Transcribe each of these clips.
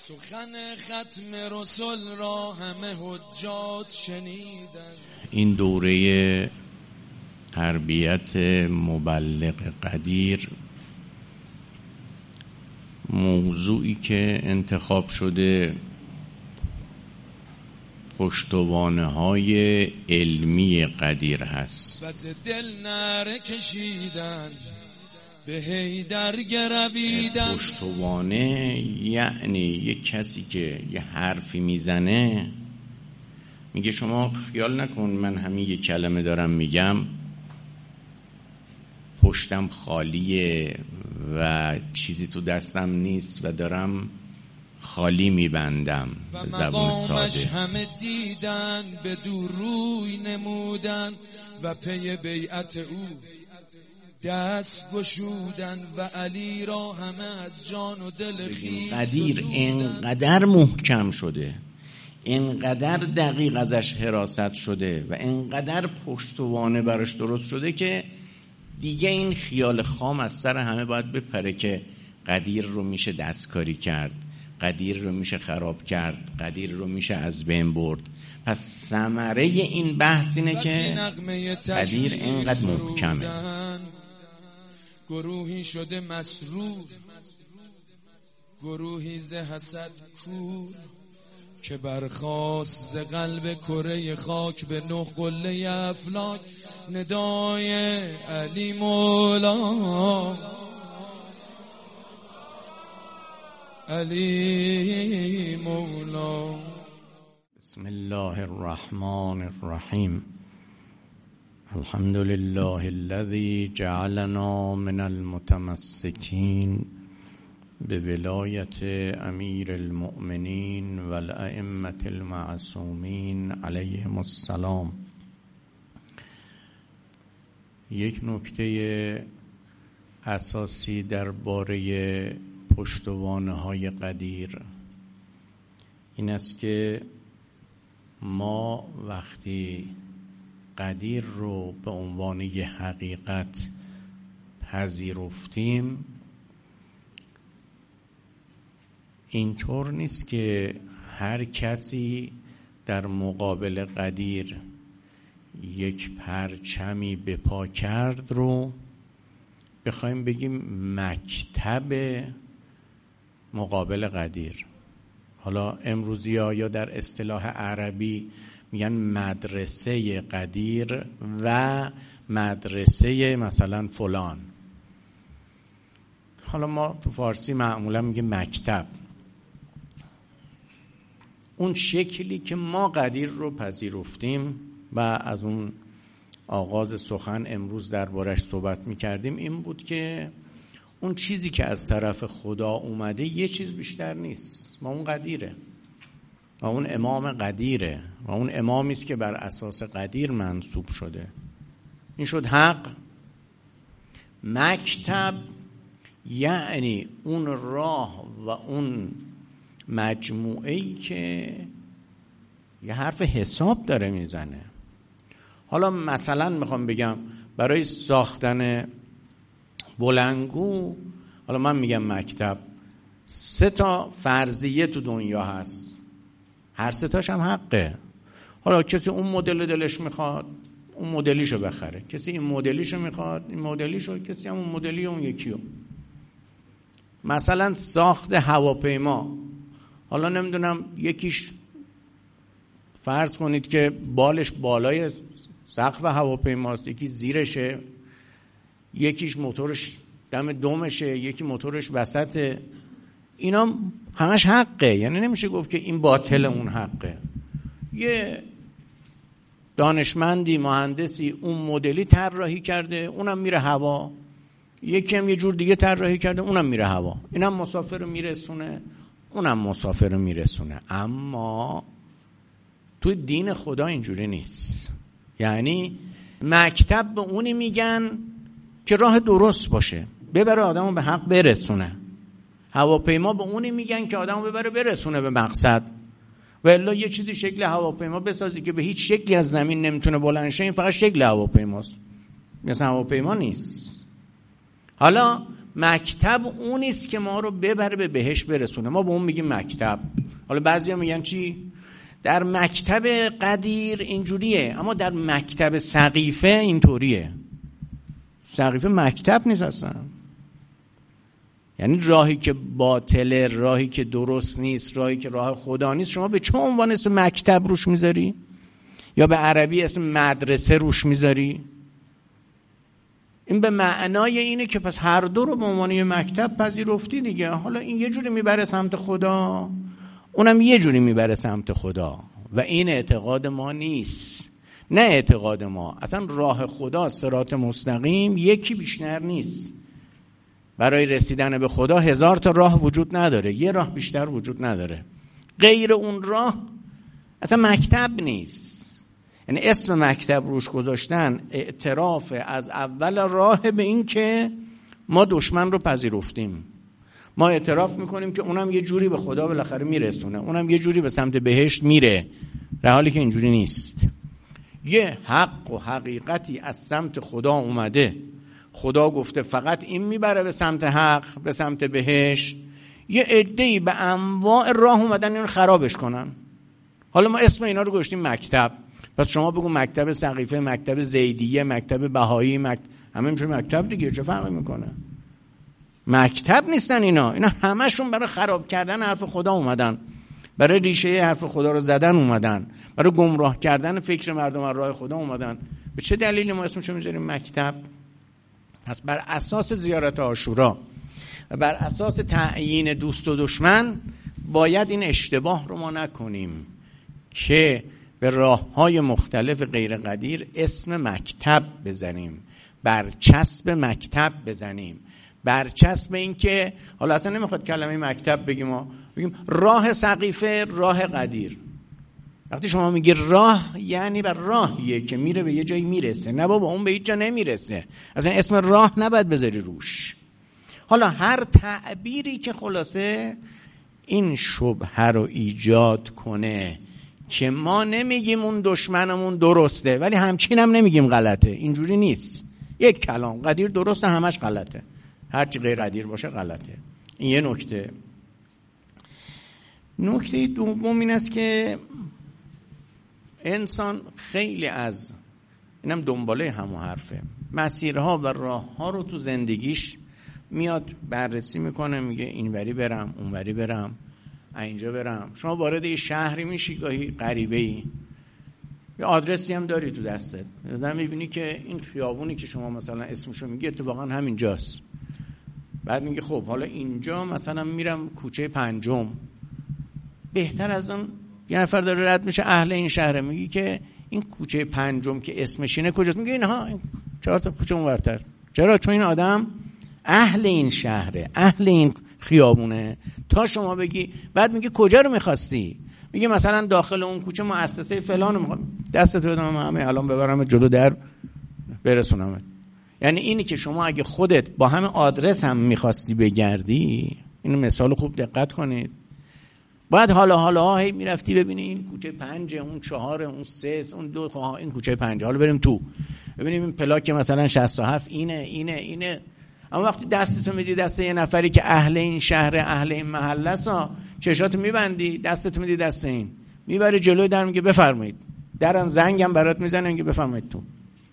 سخن ختم رسول را همه حجات شنیدن. این دوره تربیت مبلغ قدیر موضوعی که انتخاب شده پشتوانه‌های علمی قدیر هست. و ز دل نره کشیدن به حیدر گرویدن. پشتوانه یعنی یک کسی که یه حرفی میزنه میگه شما خیال نکن من همین یک کلمه دارم میگم پشتم خالیه و چیزی تو دستم نیست و دارم خالی میبندم. و زبان مقامش ساده همه دیدن به دور روی نمودن و پی بیعت او دست گشودن و علی را همه از جان و دل خویش قدیر اینقدر محکم شده، اینقدر دقیق ازش حراست شده و اینقدر پشتوانه براش درست شده که دیگه این خیال خام از سر همه باید بپره که قدیر رو میشه دستکاری کرد، قدیر رو میشه خراب کرد، قدیر رو میشه از بین برد. پس ثمره این بحث اینه که قدیر اینقدر محکمه. گروهی شده مسرور، گروهی ز حسد کور، که برخاست ز قلب کره خاک به نه قله افلاک ندای علی مولا، علی مولا. بسم الله الرحمن الرحیم. الحمد لله الذي جعلنا من المتمسكين بولایت امیر المؤمنین و الائمة المعصومین علیهم السلام. یک نکته اساسی درباره پشتوانه‌های قدیر این است که ما وقتی قدیر رو به عنوان یه حقیقت پذیرفتیم اینطور نیست که هر کسی در مقابل قدیر یک پرچمی به پا کرد رو بخوایم بگیم مکتب مقابل قدیر. حالا امروزی ها یا در اصطلاح عربی میگن مدرسه قدیر و مدرسه مثلا فلان. حالا ما تو فارسی معمولا میگیم مکتب. اون شکلی که ما قدیر رو پذیرفتیم و از اون آغاز سخن امروز دربارش صحبت میکردیم این بود که اون چیزی که از طرف خدا اومده یه چیز بیشتر نیست و اون قدیره و اون امام قدیره و اون امامی است که بر اساس قدیر منصوب شده. این شد حق. مکتب یعنی اون راه و اون مجموعه‌ای که یه حرف حساب داره میزنه. حالا مثلا میخوام بگم برای ساختن بلندگو، حالا من میگم مکتب 3 فرضیه تو دنیا هست، هر 3 هم حقه. حالا کسی اون مدل دلش میخواد اون مدلیشو بخره، کسی این مدلیشو میخواد این مدلیشو، کسی هم اون مدلی اون یکیو. مثلا ساخت هواپیما، حالا نمیدونم یکیش فرض کنید که بالش بالای سقف هواپیماست، یکی زیرشه، یکیش موتورش دم دومشه، یکی موتورش وسطه. اینا همش حقه، یعنی نمیشه گفت که این باطل اون حقه. یه دانشمندی مهندسی اون مدلی طراحی کرده اونم میره هوا، یکی هم یه جور دیگه طراحی کرده اونم میره هوا. اینم مسافر رو میرسونه اونم مسافر رو میرسونه. اما تو دین خدا اینجوری نیست. یعنی مکتب به اونی میگن که راه درست باشه، ببره آدمو به حق برسونه. هواپیما به اونی میگن که آدمو ببره برسونه به مقصد. و الا یه چیزی شکل هواپیما بسازی که به هیچ شکلی از زمین نمیتونه بلند شه، این فقط شکل هواپیماست، مثلا هواپیما نیست. حالا مکتب اونیست که ما رو ببره به بهشت برسونه. ما به اون میگیم مکتب. حالا بعضیا میگن چی؟ در مکتب قدیر اینجوریه، اما در مکتب سقیفه اینطوریه. سقیفه مکتب نیست اصلا. یعنی راهی که باطله، راهی که درست نیست، راهی که راه خدا نیست، شما به چه عنوان اسم مکتب روش میذاری؟ یا به عربی اسم مدرسه روش میذاری؟ این به معنای اینه که پس هر دو رو به عنوان یه مکتب پذیرفتی دیگه. حالا این یه جوری میبره سمت خدا، اونم یه جوری میبره سمت خدا، و این اعتقاد ما نیست. نه اعتقاد ما، اصلا راه خدا صراط مستقیم یکی بیشتر نیست. برای رسیدن به خدا 1000 تا راه وجود نداره، یه راه بیشتر وجود نداره. غیر اون راه اصلا مکتب نیست. یعنی اسم مکتب روش گذاشتن اعتراف از اول راه به این که ما دشمن رو پذیرفتیم. ما اعتراف میکنیم که اونم یه جوری به خدا بالاخره میرسونه، اونم یه جوری به سمت بهشت میره، در حالی که اینجوری نیست. یه حق و حقیقتی از سمت خدا اومده، خدا گفته فقط این میبره به سمت حق، به سمت بهشت. یه عده‌ای به انواع راه اومدن اینو خرابش کنن. حالا ما اسم اینا رو گذاشتیم مکتب. پس شما بگو مکتب سقیفه، مکتب زیدیه، مکتب بهایی، همه میشه مکتب دیگه. چه فرقی میکنه؟ مکتب نیستن اینا همشون برای خراب کردن حرف خدا اومدن، برای ریشه حرف خدا رو زدن اومدن، برای گمراه کردن فکر مردم از راه خدا اومدن. به چه دلیلی ما اسمشو میذاریم مکتب؟ پس بر اساس زیارت عاشورا و بر اساس تعیین دوست و دشمن باید این اشتباه رو ما نکنیم که به راه‌های مختلف غیر قدیر اسم مکتب بزنیم، برچسب مکتب بزنیم. برچسب این که حالا اصلا نمیخواد کلمه مکتب بگیم راه سقیفه، راه قدیر. وقتی شما میگی راه یعنی بر راهیه که میره به یه جایی میرسه. نه بابا، اون به هیچ جا نمیرسه. اصلا اسم راه نباید بذاری روش. حالا هر تعبیری که خلاصه این شبهه رو ایجاد کنه که ما نمیگیم اون دشمنمون درسته ولی همچین هم نمیگیم غلطه، اینجوری نیست. یک کلام قدیر درسته، همش غلطه. هرچی غیر قدیر باشه غلطه. این یه نکته. نکته دوم این است که انسان خیلی از اینم دنباله همون حرفه، مسیرها و راهها رو تو زندگیش میاد بررسی میکنه، میگه اینوری برم، اونوری برم، اینجا برم. شما وارد یه شهری میشی، گاهی غریبه‌ای، یه آدرسی هم داری تو دستت، مثلا میبینی که این خیابونی که شما مثلا اسمشو میگی اتفاقا همینجاست. بعد میگه خب حالا اینجا مثلا میرم کوچه 5، بهتر از اون یه نفر داره رد میشه اهل این شهره، میگی که این کوچه 5 که اسمش اینه کجاست؟ میگه اینها 4 تا کوچه اونورتر. چرا؟ چون این آدم اهل این شهره، اهل این خیابونه. تا شما بگی، بعد میگه کجا رو میخواستی؟ میگه مثلا داخل اون کوچه مؤسسه فلان رو میخوام، دستت بدم همه الان ببرم جلو در برسونم. یعنی اینی که شما اگه خودت با همه آدرس هم میخواستی بگردی، این مثال خوب دقت کنید، بعد حالا هی میرفتی ببینی این کوچه 5، اون 4، اون 3، اون 2، این کوچه 5، حالا بریم تو ببینیم این پلاک مثلا 67 اینه. اما وقتی دستتو میدی دست یه نفری که اهل این شهر، اهل این محله است، چشاتو میبندی، دستتو میدی دست این، میبره جلوی در، میگه بفرمایید، درم زنگم برات میزنه، میگه بفرمایید تو.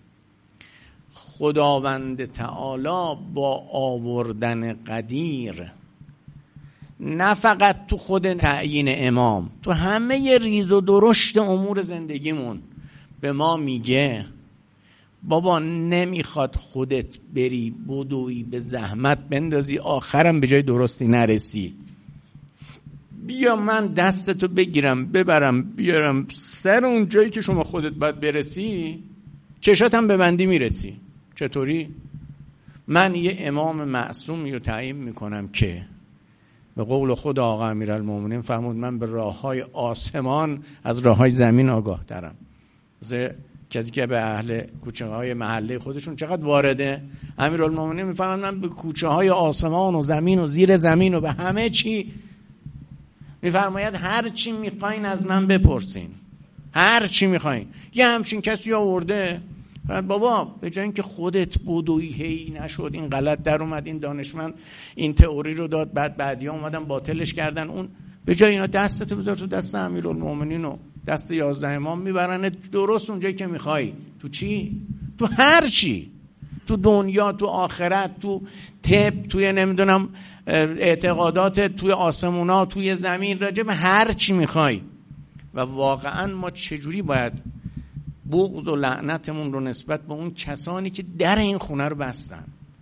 خداوند تعالی با آوردن قدیر نه فقط تو خود تعیین امام، تو همه ریز و درشت امور زندگیمون به ما میگه بابا نمیخواد خودت بری بدوی به زحمت بندازی آخرم به جای درستی نرسی. بیا من دستتو بگیرم ببرم بیارم سر اون جایی که شما خودت باید برسی، چشاتم ببندی میرسی. چطوری؟ من یه امام معصومی رو تعیین میکنم که به قول خود آقا امیرالمومنین فرمود من به راههای آسمان از راههای زمین آگاه ترم. کسی که به اهل کوچه های محله خودشون چقدر وارده. امیرالمومنین میفرماید من به کوچه های آسمان و زمین و زیر زمین و به همه چی میفرماید هر چی میخواین از من بپرسین، هر چی میخواین. یه همچین کسی آورده بابا به جای اینکه خودت بدوی هی نشد، این غلط در اومد، این دانشمند این تئوری رو داد، بعدیا اومدن باطلش کردن، اون به جای اینا دستتو بذار تو دست امیرالمومنین و دست 11 امام، میبرن درست اونجایی که میخوای. تو چی؟ تو هر چی، تو دنیا، تو آخرت، تو طب، توی نمیدونم اعتقادات، توی آسمونا، توی زمین، راجع به هر چی میخوای. و واقعا ما چجوری باید بغض و لعنتمون رو نسبت به اون کسانی که در این خونه رو بستن،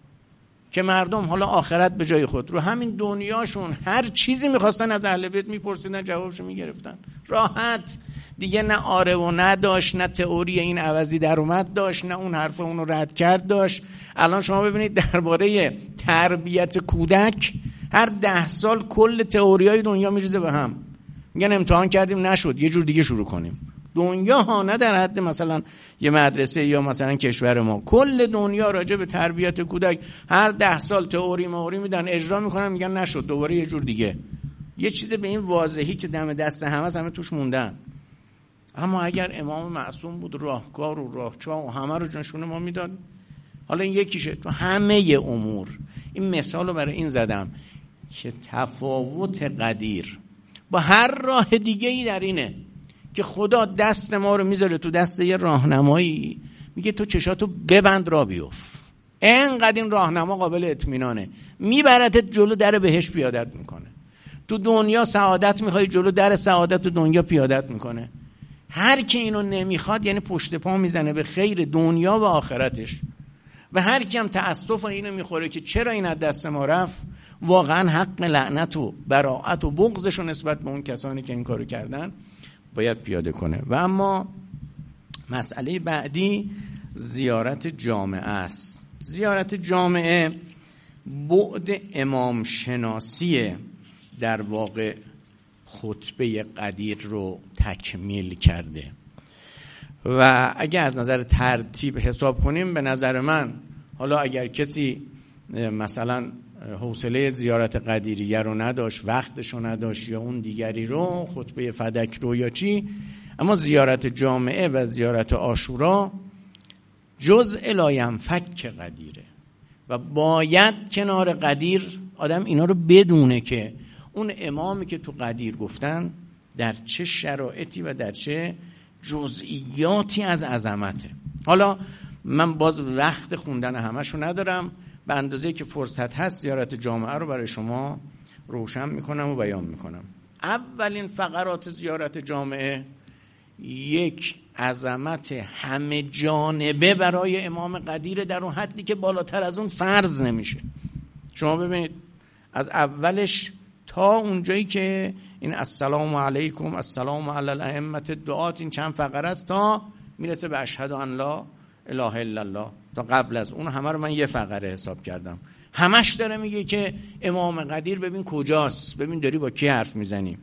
که مردم حالا آخرت به جای خود رو همین دنیاشون هر چیزی میخواستن از اهل بیت میپرسیدن، جوابشو میگرفتن راحت دیگه. نه آره و نه داشت، نه تئوری این عوضی در اومد داشت، نه اون حرف اونو رد کرد داشت. الان شما ببینید درباره تربیت کودک هر 10 سال کل تئوریای دنیا میریزه به هم. میگن امتحان کردیم نشد، یه جور دیگه شروع کنیم. دنیا ها، نه در حد مثلا یه مدرسه یا مثلا کشور ما، کل دنیا راجع به تربیت کودک هر 10 سال تئوری میدن، اجرا میکنن، میگن نشد، دوباره یه جور دیگه. یه چیز به این واضحی که دم دست همه توش موندن. اما اگر امام معصوم بود، راهکار و راهچا و همه رو نشون ما میداد. حالا این یکیشه تو همه امور. این مثال رو برای این زدم که تفاوت قدیر با هر راه دیگه ای در اینه که خدا دست ما رو میذاره تو دست یه راهنمایی، میگه تو چشاتو ببند را بیفت. اینقدر این راهنما قابل اطمینانه، میبرتت جلو در بهشت پیادت میکنه. تو دنیا سعادت میخوای، جلو در سعادت تو دنیا پیادت میکنه. هر کی اینو نمیخواد یعنی پشت پا میزنه به خیر دنیا و آخرتش. و هر کی هم تأسف اینو میخوره که چرا این از دست ما رفت، واقعا حق لعنت و براءت و بغضش نسبت به اون کسانی که این کارو کردن باید پیاده کنه. و اما مسئله بعدی زیارت جامعه است. زیارت جامعه بعد امام شناسی در واقع خطبه قدیر رو تکمیل کرده. و اگه از نظر ترتیب حساب کنیم، به نظر من حالا اگر کسی مثلا حوصله زیارت قدیریه رو نداشت، وقتش رو نداشت، یا اون دیگری رو، خطبه فدک رو یا چی، اما زیارت جامعه و زیارت عاشورا جزء لاینفک قدیره و باید کنار قدیر آدم اینا رو بدونه که اون امامی که تو قدیر گفتن در چه شرایطی و در چه جزئیاتی از عظمته. حالا من باز وقت خوندن همشو ندارم، به اندازه‌ای که فرصت هست زیارت جامعه رو برای شما روشن میکنم و بیان میکنم. اولین فقرات زیارت جامعه یک عظمت همه جانبه برای امام قدیر، در اون حدی که بالاتر از اون فرض نمیشه. شما ببینید از اولش تا اونجایی که این السلام علیکم، السلام علی الائمه الدعات، این چند فقره است تا میرسه به اشهد ان لا اله الا الله. تا قبل از اون همه رو من یه فقره حساب کردم. همش داره میگه که امام قدیر ببین کجاست، ببین داری با کی حرف میزنی.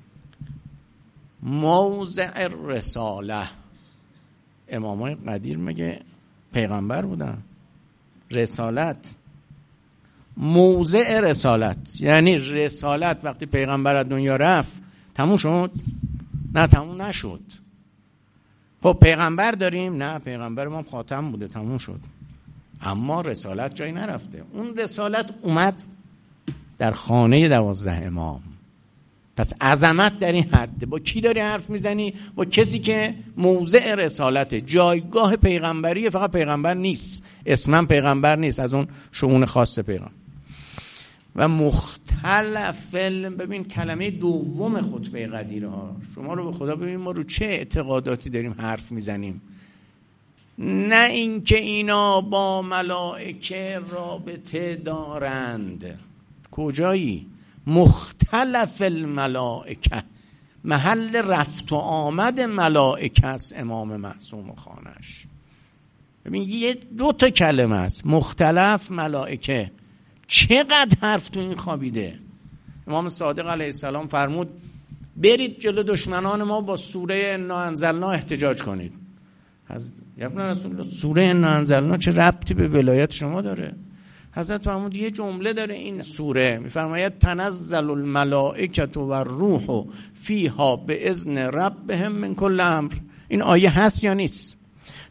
موضع رساله، امامای قدیر مگه پیغمبر بودن؟ رسالت، موضع رسالت یعنی رسالت وقتی پیغمبر از دنیا رفت تموم شد؟ نه تموم نشد. خب پیغمبر داریم؟ نه پیغمبر ما خاتم بوده، تموم شد. اما رسالت جایی نرفته. اون رسالت اومد در خانه 12 امام. پس عظمت در این حد. با کی داری حرف میزنی؟ با کسی که موضع رسالت، جایگاه پیغمبری، فقط پیغمبر نیست، اسمم پیغمبر نیست، از اون شؤون خاص پیغمبر. و مختلف، ببین کلمه دوم خطبه قدیر ها، شما رو به خدا ببین ما رو چه اعتقاداتی داریم حرف میزنیم. نه اینکه اینا با ملائکه رابطه دارند. کجایی؟ مختلف الملائکه، محل رفت و آمد ملائکه است امام معصوم و خانش. ببین یه 2 تا کلمه است، مختلف، ملائکه. چقدر حرف تو این خوابیده. امام صادق علیه السلام فرمود برید جلو دشمنان ما با سوره انا انزلنا احتجاج کنید. ابن رسول الله سوره انا انزلنا چه ربطی به ولایت شما داره؟ حضرت فرمود یه جمله داره این سوره، میفرماید تنزل الملائکه و الروح فیها باذن ربهم من کل امر. این آیه هست یا نیست؟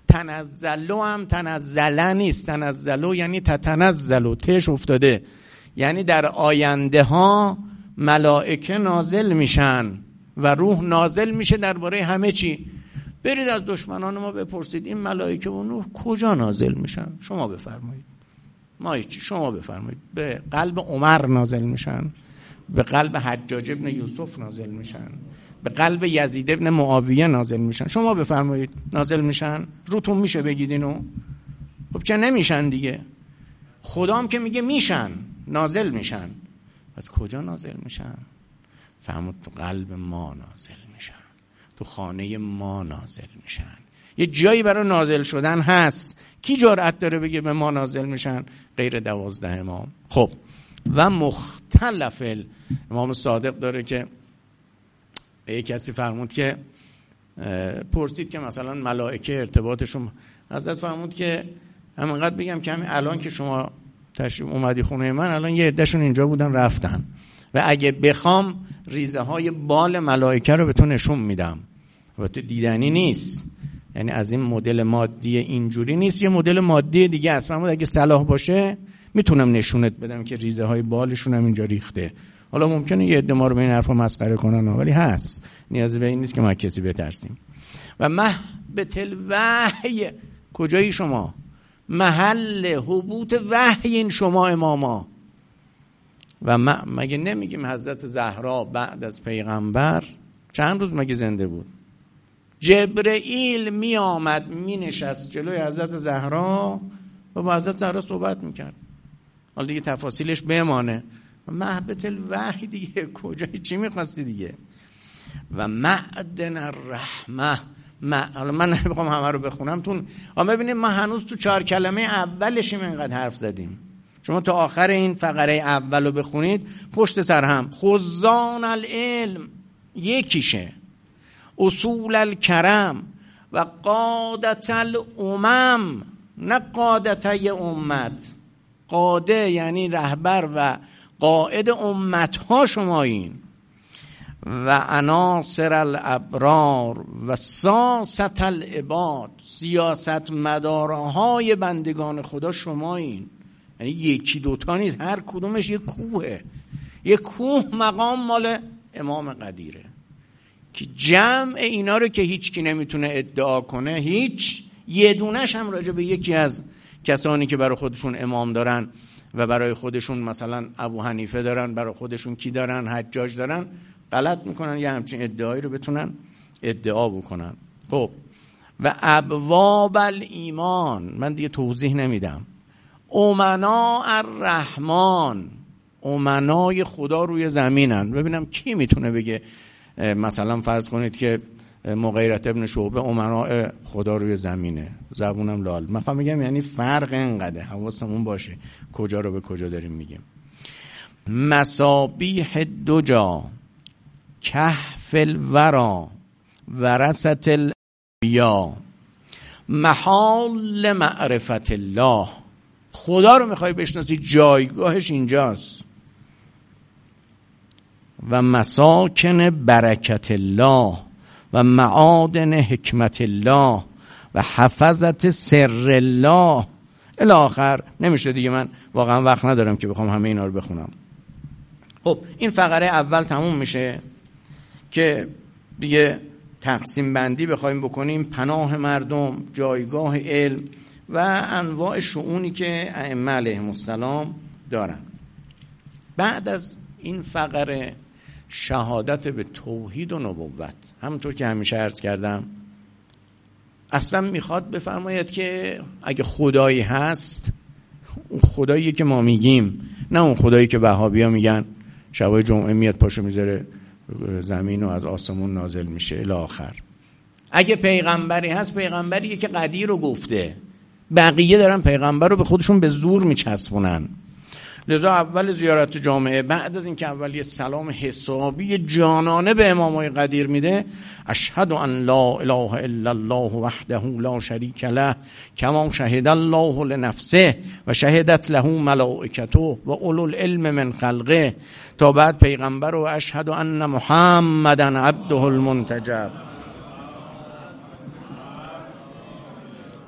تنزلو هم تنزله نیست، تنزلو یعنی تتنزلو، تش افتاده، یعنی در آینده ها ملائکه نازل میشن و روح نازل میشه درباره همه چی. برید از دشمنان ما بپرسید این ملائکه و روح کجا نازل میشن، شما بفرمایید. ما هیچی، شما بفرمایید. به قلب عمر نازل میشن، به قلب حجاج ابن یوسف نازل میشن، به قلب یزید ابن معاویه نازل میشن. شما بفرمایید نازل میشن؟ روتون میشه بگید اینو؟ خب چه نمیشن دیگه. خدام که میگه میشن، نازل میشن. از کجا نازل میشن؟ فهمید تو قلب ما نازل میشن، تو خانه ما نازل میشن. یه جایی برای نازل شدن هست. کی جرأت داره بگه به ما نازل میشن غیر 12 امام؟ خب و مختلف امام صادق داره که یک کسی فرمود که پرسید که مثلا ملائکه ارتباطشون، حضرت فرمود که همینقدر بگم که همین الان که شما تشریف اومدی خونه من، الان یه عدهشون اینجا بودن رفتن و اگه بخوام ریزه های بال ملائکه رو به تو نشون میدم. البته دیدنی نیست، یعنی از این مدل مادی اینجوری نیست، یه مدل مادی دیگه است. فرمود اگه صلاح باشه میتونم نشونت بدم که ریزه های بالشون هم اینجا ریخته. حالا ممکنه یه عده ما رو به این حرفا مسخره کنن ولی هست، نیازی به این نیست که ما کسی بترسیم. و محبت الوحی، کجایی شما؟ محل حبوط وحی شما اماما. و مگه نمیگیم حضرت زهرا بعد از پیغمبر چند روز مگه زنده بود؟ جبرئیل می آمد می نشست جلوی حضرت زهرا و با حضرت زهرا صحبت میکرد. حالا دیگه تفاصیلش بمانه. محبت الوحی دیگه کجایی، چی میخواستی دیگه؟ و معدن الرحمه. حالا من نمیخوام همه رو بخونم تون، اما ببینید ما هنوز تو 4 کلمه اولشیم اینقدر حرف زدیم. شما تا آخر این فقره اول رو بخونید پشت سر هم. خزان العلم یکیشه، اصول الکرم و قادت الامم، نه قادته امت. قاده یعنی رهبر و قائد امت ها شمایین. و عناصر الابرار و ساست العباد، سیاست مدارهای بندگان خدا شمایین. یعنی یکی دوتا نیست، هر کدومش یک کوهه. یک کوه مقام مال امام قدیره که جمع اینا رو که هیچ کی نمیتونه ادعا کنه، هیچ یه دونش هم راجع به یکی از کسانی که برای خودشون امام دارن و برای خودشون مثلا ابو حنیفه دارن، برای خودشون کی دارن، حجاج دارن، غلط میکنن یه همچین ادعایی رو بتونن ادعا بکنن. خب و ابواب الایمان، من دیگه توضیح نمیدم. امنا الرحمن، امنای خدا روی زمینن. ببینم کی میتونه بگه مثلا فرض کنید که مغیرت ابن شعبه امنای خدا روی زمینه، زبونم لال. من میگم یعنی فرق اینقدر، حواسمون باشه کجا رو به کجا داریم میگیم. مصابیح الدجا کهف الورا ورثت الانبیا محال معرفت الله. خدا رو میخوای بشناسی جایگاهش اینجاست. و مساکن برکت الله و معادن حکمت الله و حفظت سر الله الی آخر. نمیشه دیگه، من واقعا وقت ندارم که بخوام همه اینا رو بخونم. خب این فقره اول تموم میشه که دیگه تقسیم بندی بخوایم بکنیم، پناه مردم، جایگاه علم و انواع شؤونی که ائمه علیهم السلام دارن. بعد از این فقره شهادت به توحید و نبوت. همونطور که همیشه عرض کردم اصلا میخواد بفرماید که اگه خدایی هست، اون خدایی که ما میگیم، نه اون خدایی که وهابی‌ها میگن شبای جمعه میاد پاشو میذاره زمین و از آسمون نازل میشه الی آخر. اگه پیغمبری هست، پیغمبریه که قدیر رو گفته، بقیه دارن پیغمبر رو به خودشون به زور میچسبونن. لذا اول زیارت جامعه، بعد از اینکه اول یه سلام حسابی جانانه به امامای قدیر میده، اشهد ان لا اله الا الله وحده لا شریک له کما شهد الله لنفسه و شهدت له ملائکته و اولو العلم من خلقه، تا بعد پیغمبر و اشهد ان محمدن عبده المنتجب.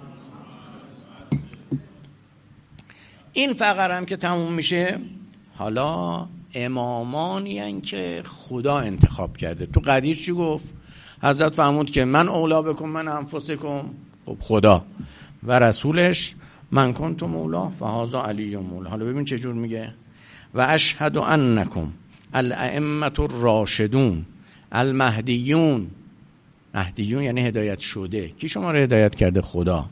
این فقره هم که تموم میشه، حالا امامانی هن که خدا انتخاب کرده. تو قدیر چی گفت؟ حضرت فرمود که من اولا بکن من انفسکم، خب خدا و رسولش من کنت مولا فهذا علی مولا. حالا ببین چه جور میگه، و اشهد انکم الائمه الراشدون المهدیون. مهدیون یعنی هدایت شده. کی شما رو هدایت کرده؟ خدا.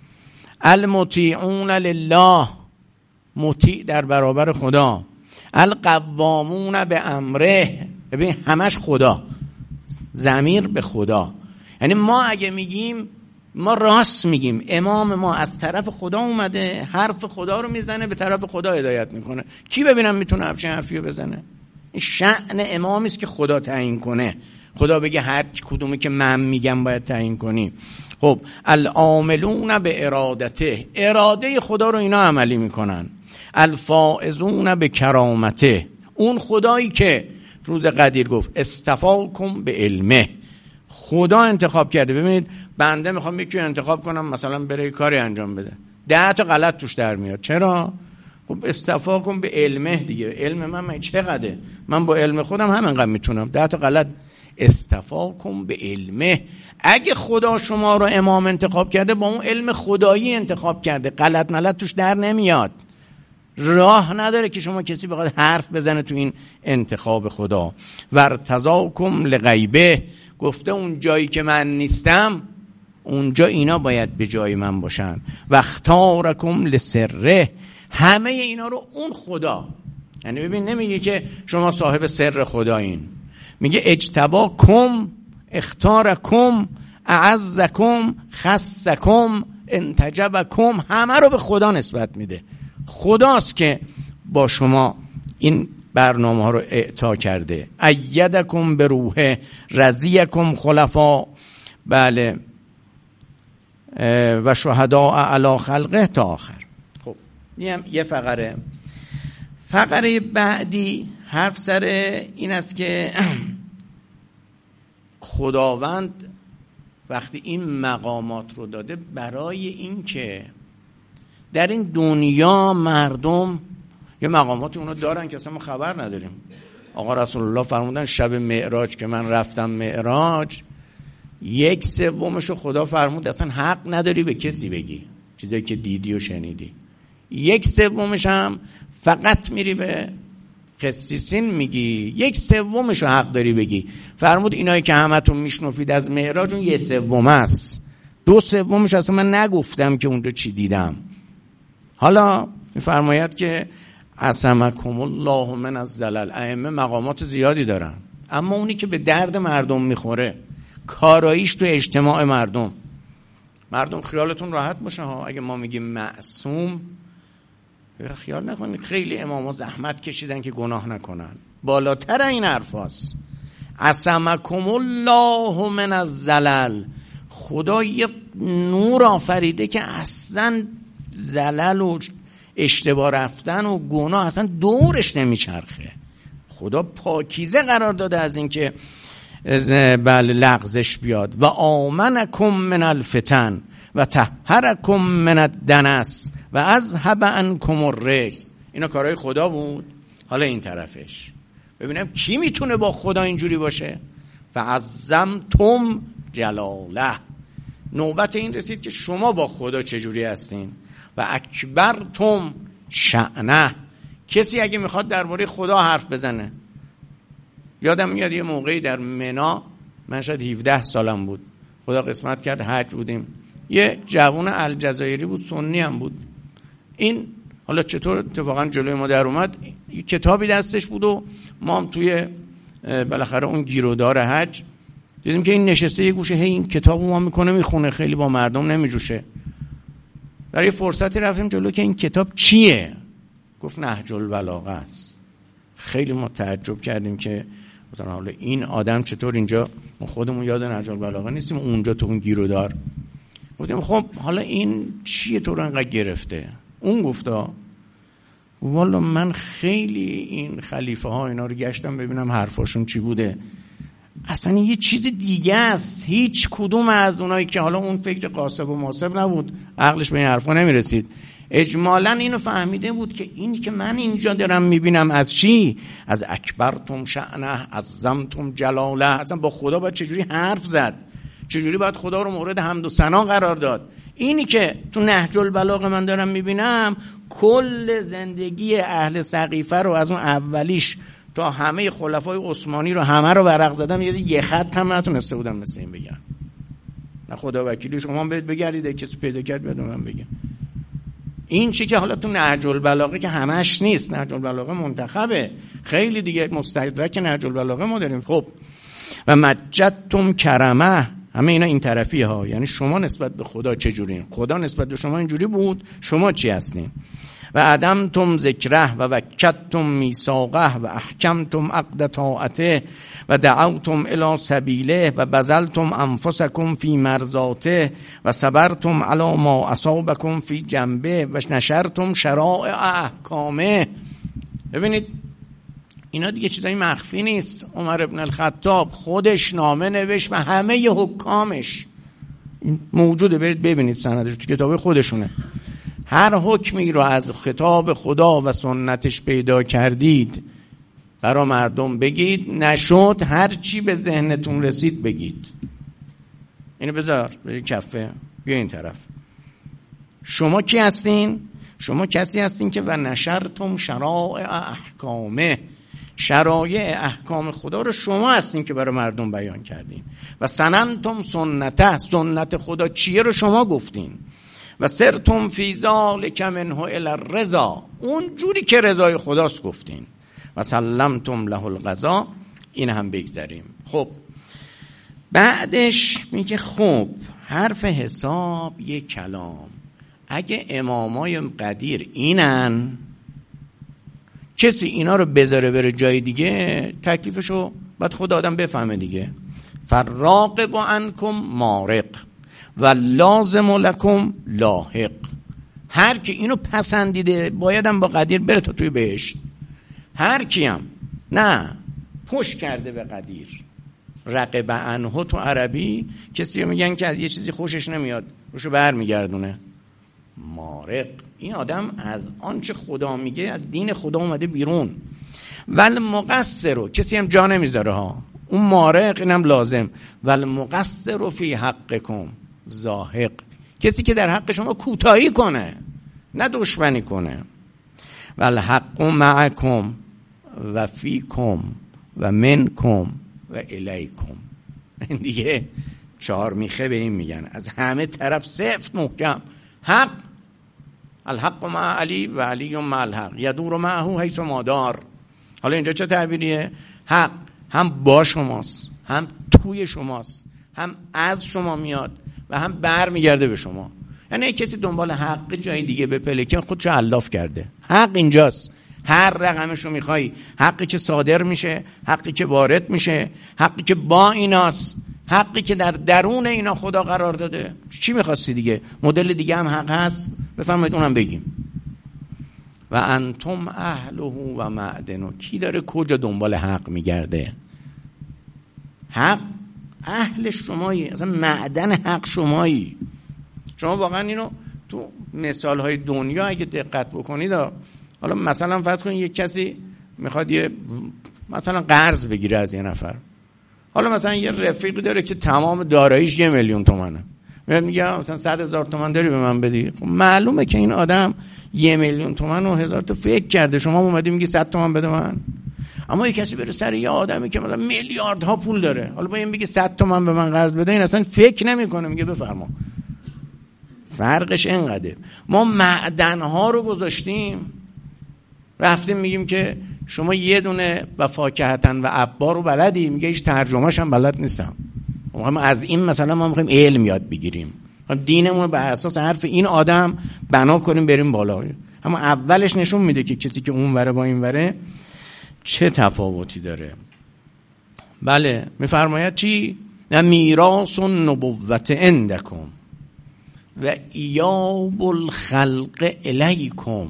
المطیعون لله، مطیع در برابر خدا. القوامون به امره، ببین همش خدا، ضمیر به خدا. یعنی ما اگه میگیم ما راست میگیم، امام ما از طرف خدا اومده، حرف خدا رو میزنه، به طرف خدا هدایت میکنه. کی ببینم میتونه همچین حرفی رو بزنه؟ این شأن امامی است که خدا تعیین کنه. خدا بگه هر کدومی که من میگم باید تعیین کنی. خب العاملون به ارادته، اراده خدا رو اینا عملی میکنن. الفائزون به کرامته، اون خدایی که روز قدیر گفت استفاکم به علمه، خدا انتخاب کرده. ببینید بنده میخوام یکی انتخاب کنم مثلا بره کاری انجام بده، 10 تا غلط توش در میاد. چرا؟ خب استفاکم به علمه دیگه. علم من چقدره؟ من با علم خودم همینقدر میتونم. 10 تا غلط. استفاکم به علمه. اگه خدا شما رو امام انتخاب کرده، با اون علم خدایی انتخاب کرده، غلط ملت توش در نمیاد. راه نداره که شما کسی بخواد حرف بزنه تو این انتخاب خدا. ورتضاکم لغیبه، گفته اون جایی که من نیستم اونجا اینا باید به جای من باشن. و اختارکم لسره، همه اینا رو اون خدا. یعنی ببین نمیگه که شما صاحب سر خدایین، میگه اجتباکم، اختارکم، اعزکم، خصکم، انتجبکم، همه رو به خدا نسبت میده. خداست که با شما این برنامه ها رو اعطا کرده. ایدکم به روحه، رضیکم خلفا، بله، و شهداء علی خلقه تا آخر. خب یه فقره. فقره بعدی حرف سر این است که خداوند وقتی این مقامات رو داده برای این که در این دنیا مردم یه مقاماتی اونو دارن که اصلا ما خبر نداریم. آقا رسول الله فرمودن شب معراج که من رفتم معراج، 1/3 خدا فرمود اصلا حق نداری به کسی بگی چیزایی که دیدی و شنیدی. 1/3 هم فقط میری به قسیسین میگی، 1/3 حق داری بگی. فرمود اینایی که همتون میشنفید از معراج اون 1/3 است، 2/3 اصلا من نگفتم که اونجا چی دیدم. حالا میفرماید که عصمکم الله من الزلل. ائمه مقامات زیادی دارن، اما اونی که به درد مردم میخوره، کاراییش تو اجتماع مردم خیالتون راحت باشه ها. اگه ما میگیم معصوم، خیال نکنید خیلی اماما زحمت کشیدن که گناه نکنن، بالاتر این حرفاست. عصمکم الله من الزلل، خدا یه نور آفریده که اصلا زلل و اشتباه رفتن و گناه اصلا دورش نمیچرخه. خدا پاکیزه قرار داده از این که بله لغزش بیاد. و آمنکم من الفتن و طهرکم من الدنس و اذهب عنکم الرجس. اینا کارهای خدا بود. حالا این طرفش ببینم کی میتونه با خدا اینجوری باشه. فعظمتم جلاله، نوبت این رسید که شما با خدا چجوری هستین. و اکبرتم شأنه، کسی اگه میخواد درباره خدا حرف بزنه، یادم میاد یه موقعی در منا، من شاید 17 سالم بود، خدا قسمت کرد حج بودیم، یه جوان الجزایری بود، سنی هم بود. این حالا چطور اتفاقا جلوی ما در اومد، یه کتابی دستش بود و ما هم توی بالاخره اون گیرودار حج دیدیم که این نشسته یه گوشه، هی این کتابو ما میکنه میخونه، خیلی با مردم نمیجوشه. در یه فرصتی رفتیم جلو که این کتاب چیه، گفت نهج البلاغه است. خیلی ما تعجب کردیم که مثلا حالا این آدم چطور اینجا، ما خودمون یاد نهج البلاغه نیستیم، اونجا تو اون گیرودار. گفتیم خب حالا این چیه تو رو انقدر گرفته؟ اون گفتا والا من خیلی این خلیفه ها اینا رو گشتم ببینم حرفاشون چی بوده، اصلا یه چیز دیگه است. هیچ کدوم از اونایی که حالا اون فکر قاسب و ماسب نبود، عقلش به این حرفا نمیرسید، اجمالاً اینو فهمیده بود که این که من اینجا دارم میبینم از چی؟ از اکبرتم شأنه، از زمتم جلاله. اصلا با خدا باید چجوری حرف زد، چجوری باید خدا رو مورد حمد و ثنا قرار داد. اینی که تو نهج البلاغه من دارم میبینم کل زندگی اهل سقیفه رو از اون اولیش تا همه خلفای عثمانی رو همه رو ورق زدم، یه خط هم نتونسته بودم مثل این بگم. نه خدا وکیلی شما برید بگردید کسی پیدا کرد بیاد من بگم. این چی که حالا تو نهج البلاغه که همش نیست، نهج البلاغه منتخبه، خیلی دیگه مستدرک نهج البلاغه ما داریم. خب و مجدتم کرمه، همه اینا این طرفی ها، یعنی شما نسبت به خدا چجورین، خدا نسبت به شما اینجوری بود، شما چی هستین؟ و عدمتم ذکره و وکدتم میثاقه و احکمتم عقد طاعته و دعوتم الی سبیله و بذلتم انفسکم فی مرضاته و صبرتم علی ما اصابکم فی جنبه و نشرتم شرائع احکامه. ببینید اینا دیگه چیزایی مخفی نیست. عمر ابن الخطاب خودش نامه نوشت و همه حکامش موجوده، برید ببینید سندش تو کتاب خودشونه. هر حکمی رو از خطاب خدا و سنتش پیدا کردید برای مردم بگید، نشد هر چی به ذهنتون رسید بگید. اینو بذار به کفه، بیا این طرف. شما کی هستین؟ شما کسی هستین که و نشرتم شرائع احکامه، شرایع احکام خدا رو شما هستین که برای مردم بیان کردین. و سننتم سنته، سنت خدا چیه رو شما گفتین. و سرتم فی ذالک منه الی الرضا، اون جوری که رضای خداست گفتین. و سلمتم له القضا، این هم بگذاریم. خب بعدش میگه خب حرف حساب یک کلام، اگه امامای قدیر اینن، کسی اینا رو بذاره بره جای دیگه تکلیفشو باید خود آدم بفهمه دیگه. فراقب عنکم مارق و لازم لکم لاحق. هر کی اینو پسندیده بایدم با قدیر بره تا توی بهشت. هر کیم نه پشت کرده به قدیر، رقب عنه تو عربی کسی میگن که از یه چیزی خوشش نمیاد روشو برمیگردونه. مارق، این آدم از آنچه خدا میگه از دین خدا اومده بیرون. ول مقصر رو کسی هم جا نمیذاره ها، اون مارق اینم لازم. ول مقصر فی حقکم زاهق، کسی که در حق شما کوتاهی کنه نه دشمنی کنه. ول حق معکم و فیکم و منکم و الیکم. دیگه 4 میخه به این میگن، از همه طرف سفت محکم. حق، الحق مع علی و علی مع الحق یدور معه حیث ما دار. حالا اینجا چه تعبیریه؟ حق هم با شماست، هم توی شماست، هم از شما میاد و هم بر میگرده به شما. یعنی کسی دنبال حق جای دیگه به پلکن خودشو علاف کرده. حق اینجاست، هر رقمشو میخوای، حقی که صادر میشه، حقی که وارد میشه، حقی که با ایناست، حقی که در درون اینا خدا قرار داده. چی میخواستی دیگه؟ مدل دیگه هم حق هست، بفرمایید اونم بگیم. و انتم اهله و معدنو، کی داره کجا دنبال حق میگرده؟ حق اهل شمایی، اصلا معدن حق شمایی. شما واقعا اینو تو مثال های دنیا اگه دقت بکنید، حالا مثلا فرض کنید یک کسی میخواد یه مثلا قرض بگیره از یه نفر، حالا مثلا یه رفیقی داره که تمام داراییش 1 میلیون تومنه، میگه مثلا 100,000 تومان داری به من بدی. خب معلومه که این آدم 1 میلیون تومان و 1000 تا فکر کرده، شما اومدی میگی 100 تومان بده من. اما یه کسی بره سر یه آدمی که مثلا میلیاردها پول داره، حالا با این بگی 100 تومان به من قرض بده، این اصلا فکر نمیکنه، میگه بفرما. فرقش اینقدره. ما معدن‌ها رو گذاشتیم، رفتیم میگیم که شما یه دونه و فاکهتن و عبا رو بلدی، میگه هیچ ترجمه‌اش هم بلد نیستم. ما از این مثلا ما میخوایم علم یاد بگیریم، دینمون رو بر اساس حرف این آدم بنا کنیم بریم بالا. اما اولش نشون میده که کسی که اون وره با این وره چه تفاوتی داره. بله میفرماید چی؟ میراث النبوت عندکم و ایاب الخلق الیکم،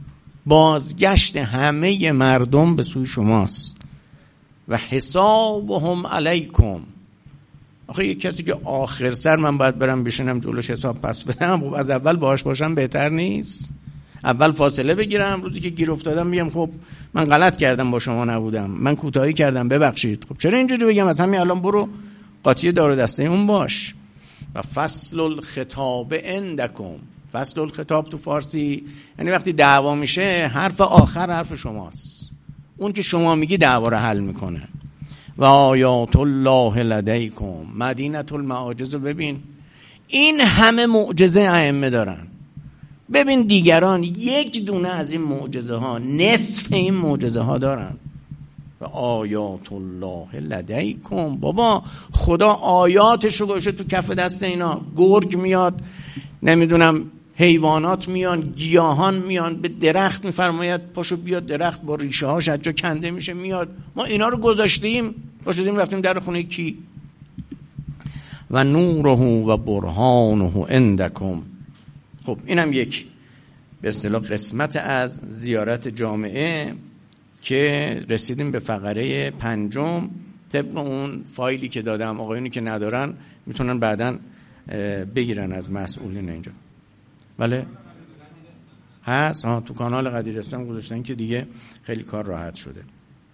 بازگشت همه مردم به سوی شماست. و حسابهم علیکم، آخه یک کسی که آخر سر من باید برم بشینم جلوش حساب پس بدم، خب از اول باهاش باشم بهتر نیست؟ اول فاصله بگیرم، روزی که گیر افتادم بگم خب من غلط کردم، با شما نبودم، من کوتاهی کردم، ببخشید. خب چرا اینجوری بگم؟ از همین الان برو قاطی دار و دسته اون باش. و فصل الخطاب عندکم، فصل الخطاب تو فارسی یعنی وقتی دعوا میشه حرف آخر حرف شماست، اون که شما میگی دعوا رو حل میکنه. و آیات الله لدیکم، مدینه المعاجز رو ببین، این همه معجزه ائمه دارن، ببین دیگران یک دونه از این معجزه ها، نصف این معجزه ها دارن. و آیات الله لدیکم، بابا خدا آیاتش رو گوشه تو کف دست اینا. گرگ میاد، نمیدونم حیوانات میان، گیاهان میان، به درخت میفرماید پاشو بیاد، درخت با ریشه هاش از جا کنده میشه میاد. ما اینا رو گذاشتیم رفتیم در خونه کی؟ و نوره و برهانه عندکم. خب اینم یک به اصطلاح قسمت از زیارت جامعه که رسیدیم به فقره 5. طبق اون فایلی که دادم، آقایونی که ندارن میتونن بعداً بگیرن از مسئولین اینجا. بله هست، تو کانال قدیرستان گذاشتن که دیگه خیلی کار راحت شده.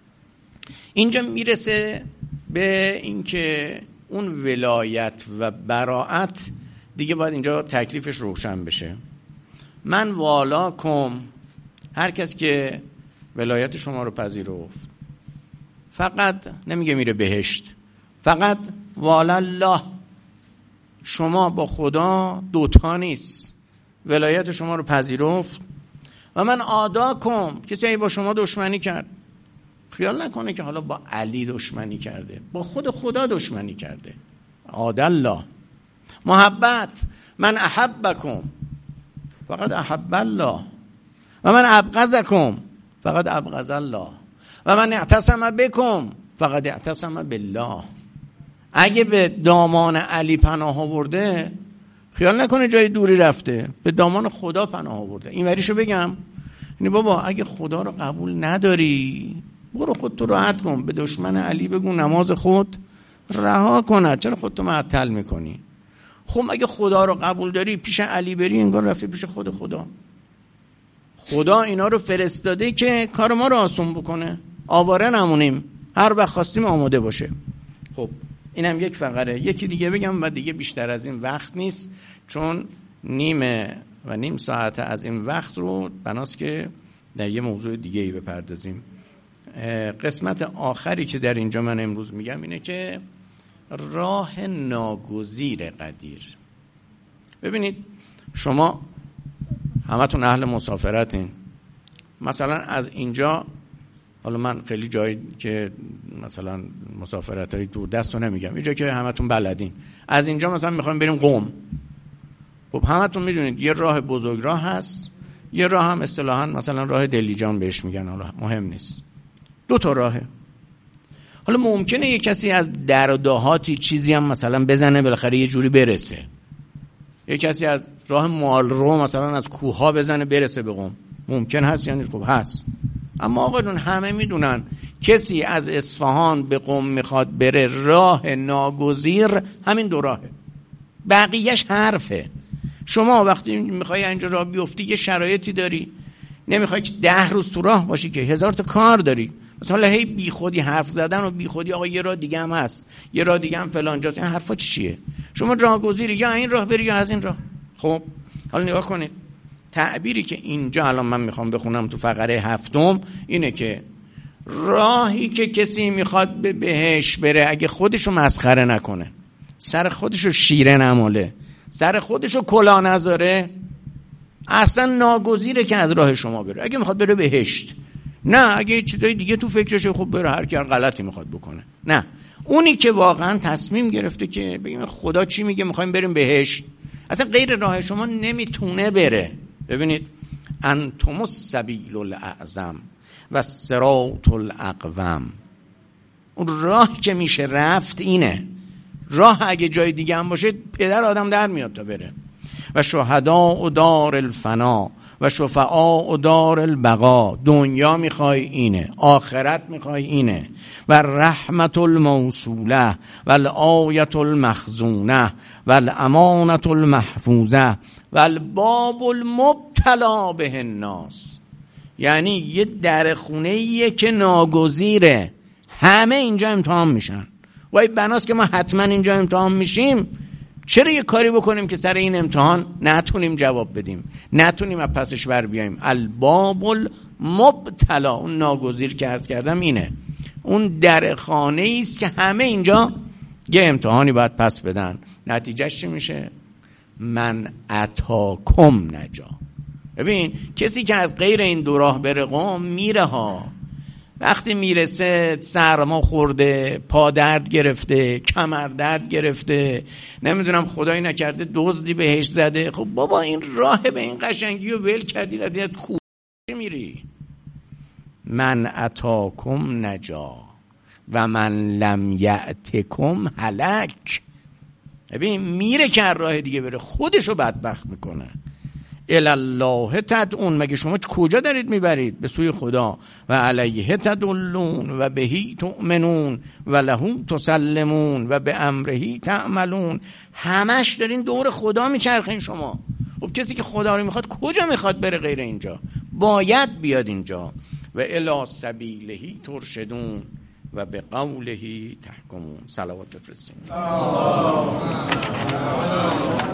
اینجا میرسه به اینکه اون ولایت و براءت دیگه باید اینجا تکلیفش روشن بشه. من والاکم، هر کس که ولایت شما رو پذیرفت، فقط نمیگه میره بهشت، فقط والا الله، شما با خدا دوتا نیست، ولایت شما رو پذیرفت. و من آداکم، کسی با شما دشمنی کرد، خیال نکنه که حالا با علی دشمنی کرده، با خود خدا دشمنی کرده. آدالله، محبت، من احبکم فقط احب الله، و من ابغضکم فقط ابغض الله، و من اعتصم بکم فقط اعتصم بالله. اگه به دامان علی پناه آورده، خیال نکنه جای دوری رفته، به دامان خدا پناه آورده. این وریشو بگم، یعنی بابا اگه خدا رو قبول نداری، برو خودتو راحت کن، به دشمن علی بگو نماز خود رها کند، چرا خودتو معطل میکنی؟ خب اگه خدا رو قبول داری، پیش علی بری انگار رفتی پیش خدا. خدا اینا رو فرستاده که کار ما رو آسون بکنه، آواره نمونیم، هر وقت خواستیم آماده باشه. خب اینم یک فقره. یکی دیگه بگم و دیگه بیشتر از این وقت نیست، چون نیم ساعت از این وقت رو بناست که در یه موضوع دیگه ای بپردازیم. قسمت آخری که در اینجا من امروز میگم اینه که راه ناگزیر قدیر. ببینید شما همتون اهل مسافرتین، مثلا از اینجا، حالا من خیلی جایی که مثلا مسافرت‌های دور دست رو نمیگم، اینجا که همتون بلدین، از اینجا مثلا میخوایم بریم قم، خب همتون میدونید یه راه بزرگ راه هست، یه راه هم اصطلاحاً مثلا راه دلیجان بهش میگن، حالا مهم نیست، 2 تا راهه. حالا ممکنه یه کسی از در و دهاتی چیزی هم مثلا بزنه بالاخره یه جوری برسه، یه کسی از راه مالرو مثلا از کوها بزنه برسه به قم، ممکن هست یعنی خب هست. اما آقایون همه میدونن کسی از اصفهان به قم میخواد بره، راه ناگزیر همین 2 راهه، بقیهش حرفه. شما وقتی میخوای اینجا راه بیفتی یه شرایطی داری، نمیخوای که 10 روز تو راه باشی که 1000 تا کار داری، مثلا هی بی خودی حرف زدن و بی خودی آقا یه راه دیگه هم هست، یه راه دیگه هم فلان جاست، این حرفا چیه؟ شما راه گزیری، یا این راه بری یا از این راه. خب حالا نگاه کنید، تعبیری که اینجا الان من میخوام بخونم تو فقره 7 اینه که راهی که کسی میخواد به بهش بره، اگه خودشو مسخره نکنه، سر خودشو شیره نماله، سر خودشو کلا نذاره، اصلا ناگزیره که از راه شما بره. اگه میخواد بره بهشت، نه اگه چیزای دیگه تو فکرشه، خب بره، هر کی غلطی میخواد بکنه. نه، اونی که واقعا تصمیم گرفته که بگیم خدا چی میگه میخوایم بریم بهشت، اصلا غیر راه شما نمیتونه بره. ببینید، انتم السبیل الاعظم و الصراط الاقوم، اون راه که میشه رفت اینه. راه اگه جای دیگه هم باشه پدر آدم در میاد تا بره. و شهداء دار الفنا و شفعاء دار البقا، دنیا میخوای اینه، آخرت میخوای اینه. و رحمت الموصوله و الآیت المخزونه و الامانت المحفوظه و الباب المبتلا به الناس، یعنی یه در خونه‌ایه که ناگزیره، همه اینجا امتحان میشن. وای بناست که ما حتما اینجا امتحان میشیم، چرا یه کاری بکنیم که سر این امتحان نتونیم جواب بدیم، نتونیم از پسش بر بیاییم. الباب المبتلا، اون ناگزیر که عرض کردم اینه، اون در خانه ایست که همه اینجا یه امتحانی باید پس بدن. نتیجهش چی میشه؟ من اتاکم نجا. ببین کسی که از غیر این دو راه بره قوم میره ها، وقتی میرسه سرما خورده، پا درد گرفته، کمر درد گرفته، نمیدونم خدایی نکرده دزدی بهش زده، خب بابا این راه به این قشنگی رو ول کردی ردیت خوب میری. من اتاکم نجا و من لم یأتکم هلک. ببین میره که راه دیگه بره خودشو بدبخت میکنه. الالله تدعون، مگه شما کجا دارید میبرید؟ به سوی خدا. و علیه تدلون و بهی تؤمنون و له تسلمون و به امرهی تعملون. همش دارین دور خدا میچرخین شما. خب کسی که خدا رو میخواد کجا میخواد بره غیر اینجا؟ باید بیاد اینجا. و الی سبیلهی ترشدون و به قوله تحکمون. صلوات بفرستیم.